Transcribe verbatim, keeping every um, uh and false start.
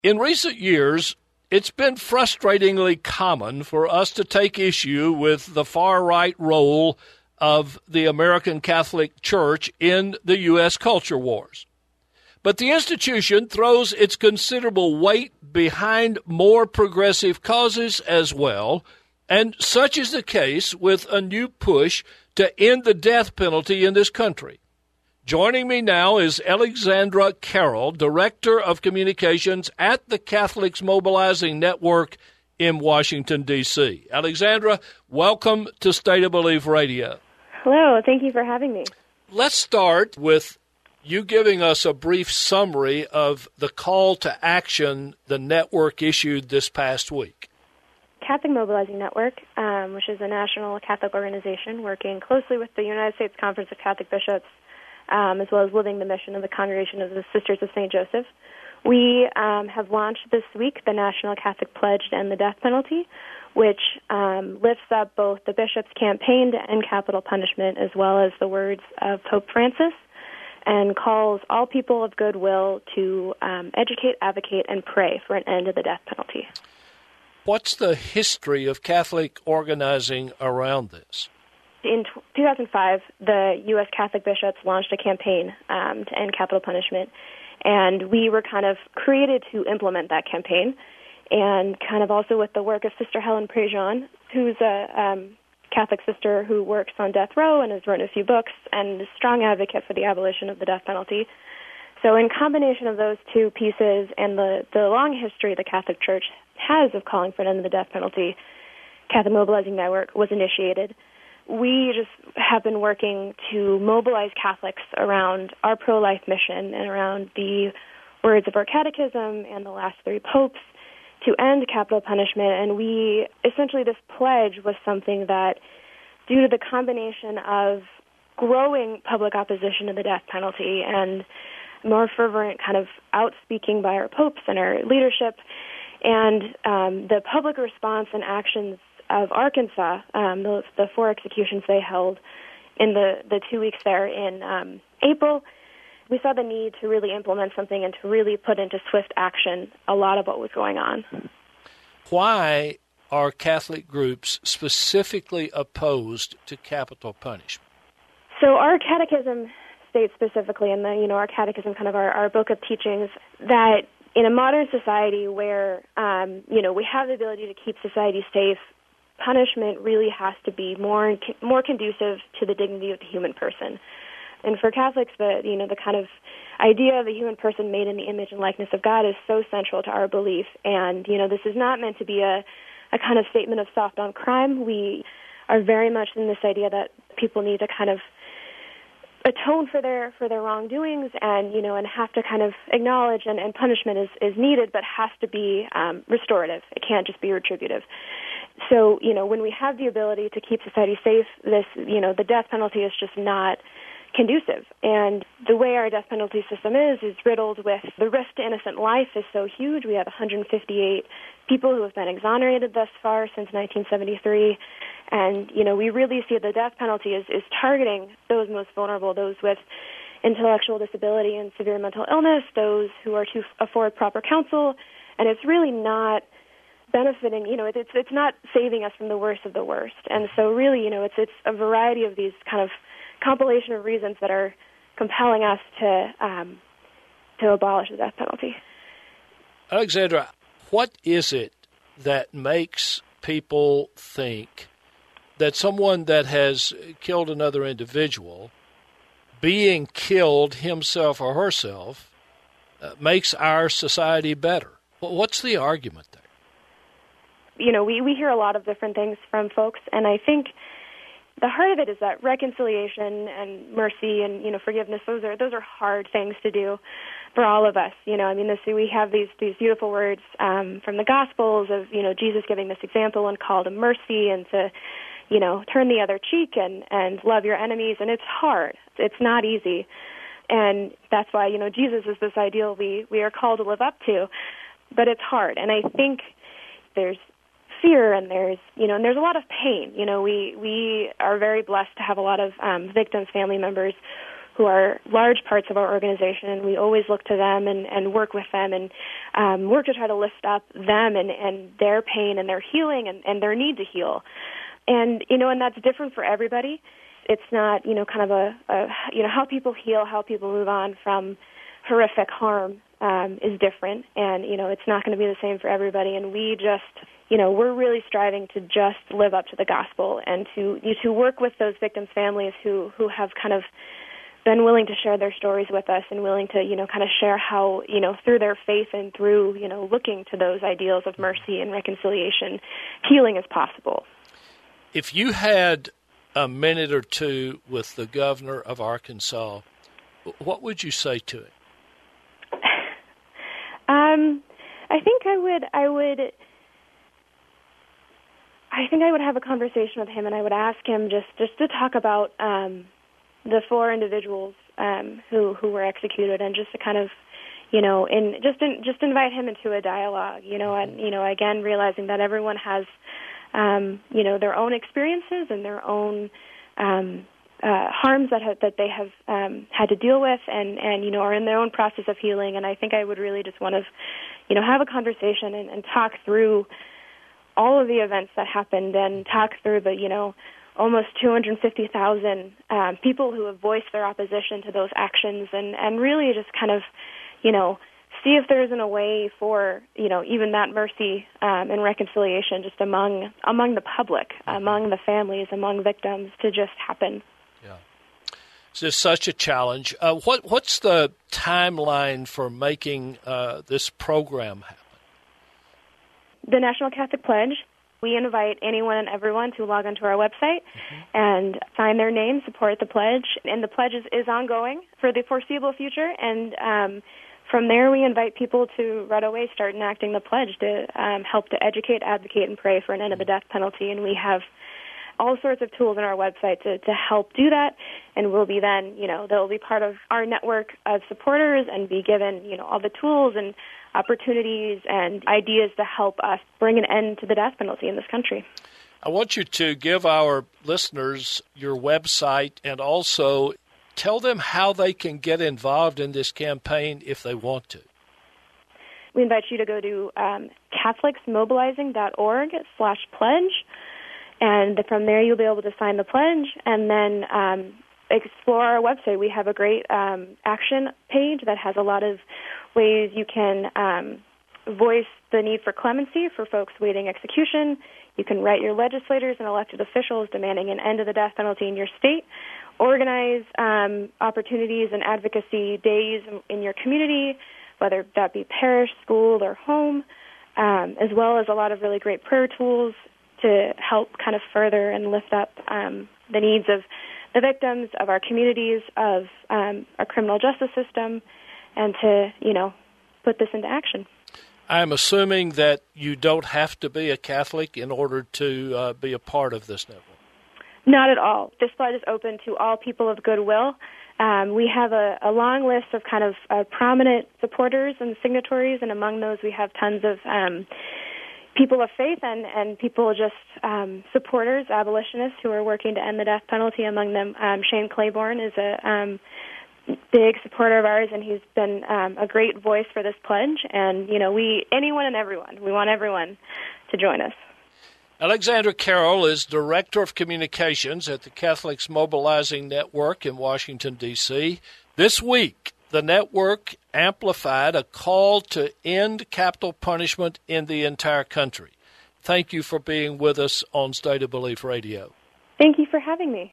In recent years, it's been frustratingly common for us to take issue with the far-right role of the American Catholic Church in the U S culture wars. But the institution throws its considerable weight behind more progressive causes as well, and such is the case with a new push to end the death penalty in this country. Joining me now is Alexandra Carroll, Director of Communications at the Catholics Mobilizing Network in Washington, D C Alexandra, welcome to State of Belief Radio. Hello, thank you for having me. Let's start with you giving us a brief summary of the call to action the network issued this past week. Catholic Mobilizing Network, um, which is a national Catholic organization working closely with the United States Conference of Catholic Bishops, Um, as well as living the mission of the Congregation of the Sisters of Saint Joseph. We um, have launched this week the National Catholic Pledge to End the Death Penalty, which um, lifts up both the bishop's campaign to end capital punishment as well as the words of Pope Francis, and calls all people of goodwill to um, educate, advocate, and pray for an end to the death penalty. What's the history of Catholic organizing around this? In two thousand five, the U S Catholic bishops launched a campaign um, to end capital punishment, and we were kind of created to implement that campaign, and kind of also with the work of Sister Helen Prejean, who's a um, Catholic sister who works on death row and has written a few books and is a strong advocate for the abolition of the death penalty. So in combination of those two pieces and the, the long history the Catholic Church has of calling for an end to the death penalty, Catholic Mobilizing Network was initiated. We just have been working to mobilize Catholics around our pro-life mission and around the words of our catechism and the last three popes to end capital punishment. And we, essentially this pledge was something that, due to the combination of growing public opposition to the death penalty and more fervent kind of outspeaking by our popes and our leadership, and um, the public response and actions of Arkansas, um, the, the four executions they held in the, the two weeks there in um, April, we saw the need to really implement something and to really put into swift action a lot of what was going on. Why are Catholic groups specifically opposed to capital punishment? So our catechism states specifically, in the you know our catechism, kind of our, our book of teachings, that in a modern society where um, you know we have the ability to keep society safe, punishment really has to be more more conducive to the dignity of the human person. And for Catholics, the you know the kind of idea of the human person made in the image and likeness of God is so central to our belief. And you know this is not meant to be a, a kind of statement of soft on crime. We are very much in this idea that people need to kind of atone for their for their wrongdoings, and you know and have to kind of acknowledge and, and punishment is, is needed, but has to be um, restorative. It can't just be retributive. So, you know, when we have the ability to keep society safe, this, you know, the death penalty is just not conducive. And the way our death penalty system is, is riddled with the risk to innocent life is so huge. We have one hundred fifty-eight people who have been exonerated thus far since nineteen seventy-three. And, you know, we really see the death penalty is, is targeting those most vulnerable, those with intellectual disability and severe mental illness, those who are to afford proper counsel. And it's really not benefiting, you know, it's it's not saving us from the worst of the worst. And so really, you know, it's it's a variety of these kind of compilation of reasons that are compelling us to um, to abolish the death penalty. Alexandra, what is it that makes people think that someone that has killed another individual, being killed himself or herself, uh, makes our society better? What's the argument there? You know, we, we hear a lot of different things from folks, and I think the heart of it is that reconciliation and mercy and, you know, forgiveness, those are those are hard things to do for all of us. You know, I mean, this, we have these, these beautiful words um, from the Gospels of, you know, Jesus giving this example and call to mercy and to, you know, turn the other cheek and, and love your enemies, and it's hard. It's not easy. And that's why, you know, Jesus is this ideal we, we are called to live up to, but it's hard. And I think there's fear and there's, you know, and there's a lot of pain. You know, we, we are very blessed to have a lot of um, victims, family members who who are large parts of our organization, and we always look to them and, and work with them and um, work to try to lift up them and, and their pain and their healing and, and their need to heal. And, you know, and that's different for everybody. It's not, you know, kind of a, a you know, how people heal, how people move on from horrific harm um, is different. And, you know, it's not going to be the same for everybody. And we just, you know, we're really striving to just live up to the gospel and to you to work with those victims' families who, who have kind of been willing to share their stories with us and willing to, you know, kind of share how, you know, through their faith and through, you know, looking to those ideals of mercy and reconciliation, healing is possible. If you had a minute or two with the governor of Arkansas, what would you say to him? Um, I think I would, I would, I think I would have a conversation with him, and I would ask him just, just to talk about um, the four individuals um, who who were executed, and just to kind of, you know, in just in, just invite him into a dialogue, you know, and you know, again, realizing that everyone has, um, you know, their own experiences and their own um, uh, harms that have, that they have um, had to deal with, and, and you know, are in their own process of healing. And I think I would really just want to, you know, have a conversation and, and talk through all of the events that happened, and talk through the, you know, almost two hundred fifty thousand um, people who have voiced their opposition to those actions, and, and really just kind of, you know, see if there isn't a way for, you know, even that mercy um, and reconciliation just among among the public, among the families, among victims to just happen. Yeah. It's just such a challenge. Uh, what What's the timeline for making uh, this program happen? The National Catholic Pledge. We invite anyone and everyone to log onto our website mm-hmm. and sign their name, support the pledge. And the pledge is, is ongoing for the foreseeable future. And um, from there, we invite people to right away start enacting the pledge to um, help to educate, advocate, and pray for an end of the death penalty. And we have all sorts of tools on our website to, to help do that. And we'll be then, you know, they'll be part of our network of supporters and be given, you know, all the tools and opportunities and ideas to help us bring an end to the death penalty in this country. I want you to give our listeners your website and also tell them how they can get involved in this campaign if they want to. We invite you to go to um, catholicsmobilizing.org slash pledge, and from there you'll be able to sign the pledge and then um, explore our website. We have a great um, action page that has a lot of ways you can um, voice the need for clemency for folks waiting execution. You can write your legislators and elected officials demanding an end to the death penalty in your state. Organize um, opportunities and advocacy days in your community, whether that be parish, school, or home, um, as well as a lot of really great prayer tools to help kind of further and lift up um, the needs of the victims, of our communities, of um, our criminal justice system, and to, you know, put this into action. I'm assuming that you don't have to be a Catholic in order to uh, be a part of this network. Not at all. This pledge is open to all people of goodwill. Um, we have a, a long list of kind of uh, prominent supporters and signatories, and among those we have tons of um, people of faith and, and people just um, supporters, abolitionists who are working to end the death penalty. Among them, um, Shane Claiborne is a um, big supporter of ours, and he's been um, a great voice for this pledge. And, you know, we, anyone and everyone, we want everyone to join us. Alexandra Carroll is Director of Communications at the Catholics Mobilizing Network in Washington, D C This week, the network amplified a call to end capital punishment in the entire country. Thank you for being with us on State of Belief Radio. Thank you for having me.